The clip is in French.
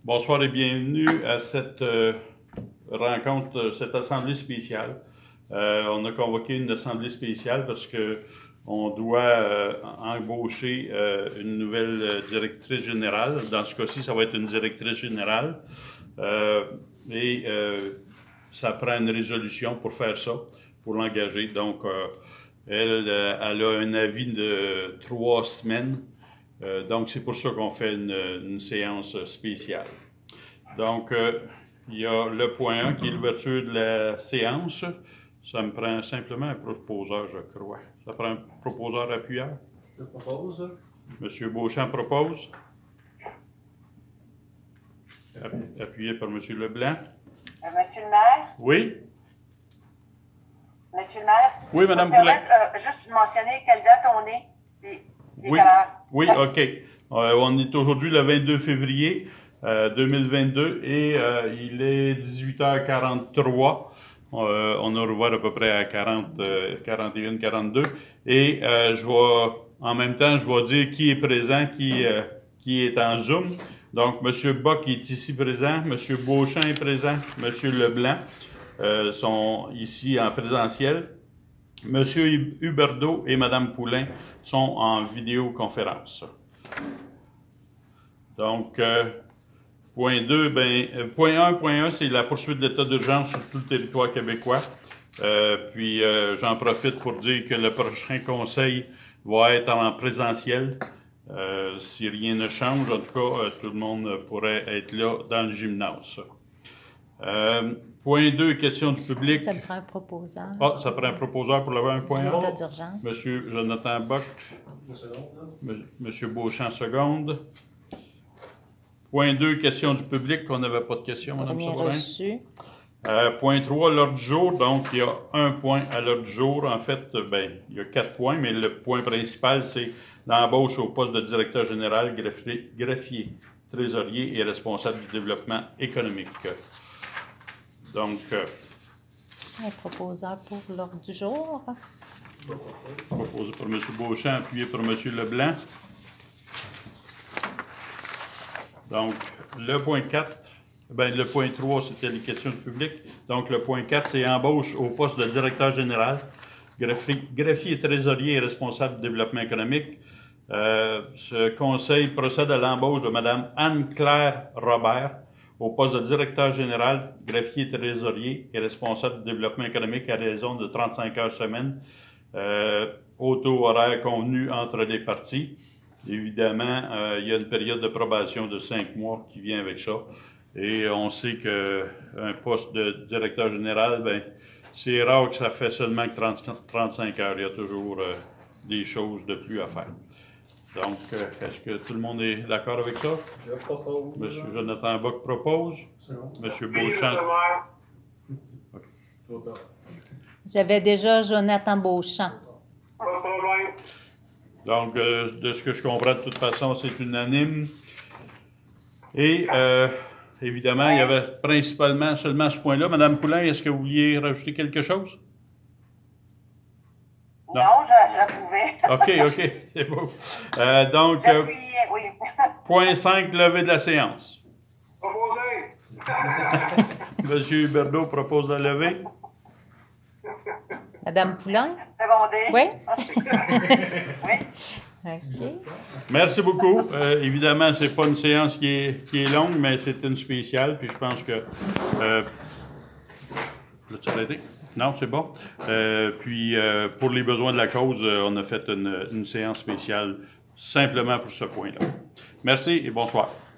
Bonsoir et bienvenue à cette rencontre, cette assemblée spéciale. On a convoqué une assemblée spéciale parce que on doit embaucher une nouvelle directrice générale. Dans ce cas-ci, ça va être une directrice générale. Et ça prend une résolution pour faire ça, pour l'engager. Donc, elle a un avis de 3 semaines. Donc, c'est pour ça qu'on fait une séance spéciale. Donc, il y a le point 1 qui est l'ouverture de la séance. Ça me prend simplement un proposeur, je crois. Ça prend un proposeur appuyeur. Je propose. M. Beauchamp propose. Appuyé par M. Leblanc. Monsieur le maire? Oui? Monsieur le maire? Oui, Mme Poulin. Juste mentionner quelle date on est. Puis, Oui, quelle heure. oui, OK. On est aujourd'hui le 22 février 2022 et il est 18h43. On a rouvert à peu près à 41, 42. Et en même temps, je vais dire qui est présent, qui est en Zoom. Donc, M. Bock est ici présent, M. Beauchamp est présent, M. Leblanc sont ici en présentiel. M. Huberdeau et Mme Poulin sont en vidéoconférence. Donc, point 2, point 1, c'est la poursuite de l'état d'urgence sur tout le territoire québécois. Puis, j'en profite pour dire que le prochain conseil va être en présentiel. Si rien ne change, en tout cas, tout le monde pourrait être là dans le gymnase. Point 2, question du public. Ça me prend un proposeur. Ah, ça prend un proposeur pour le 1.1. L'état d'urgence. Monsieur Jonathan Bock. Monsieur Beauchamp, seconde. Point 2, question du public. On n'avait pas de questions, Mme Premier Sabourin. reçu. Point 3, l'ordre du jour. Donc, il y a un point à l'ordre du jour. En fait, il y a 4 points, mais le point principal, c'est l'embauche au poste de directeur général, greffier, trésorier et responsable du développement économique. Donc, Un proposeur pour l'ordre du jour. proposé par M. Beauchamp, appuyé par M. Leblanc. Donc, le point 4, le point 3, c'était les questions du public. Donc, le point 4, c'est embauche au poste de directeur général, greffier, trésorier et responsable du développement économique. Ce conseil procède à l'embauche de Mme Anne-Claire Robert au poste de directeur général, greffier, trésorier et responsable du développement économique à raison de 35 heures semaine, au taux horaire convenu entre les parties. Évidemment, il y a une période de probation de 5 mois qui vient avec ça. Et on sait qu'un poste de directeur général, c'est rare que ça fait seulement que 35 heures. Il y a toujours des choses de plus à faire. Donc, est-ce que tout le monde est d'accord avec ça? Je propose. M. Jonathan Bock propose. M. Beauchamp. J'avais déjà Jonathan Beauchamp. Pas de problème. Donc, de ce que je comprends, de toute façon, c'est unanime. Et, évidemment, il y avait principalement seulement ce point-là. Mme Poulin, est-ce que vous vouliez rajouter quelque chose? Non, j'approuvais. OK, c'est beau. Donc, J'appuyais, oui. point 5, levée de la séance. Proposé. M. Huberdeau propose la levée. Madame Poulin? Secondé. Oui? Oui. OK. Merci beaucoup. Évidemment, c'est pas une séance qui est longue, mais c'est une spéciale. Puis je pense que... L'as-tu arrêté? Non, c'est bon. Puis, pour les besoins de la cause, on a fait une séance spéciale simplement pour ce point-là. Merci et bonsoir.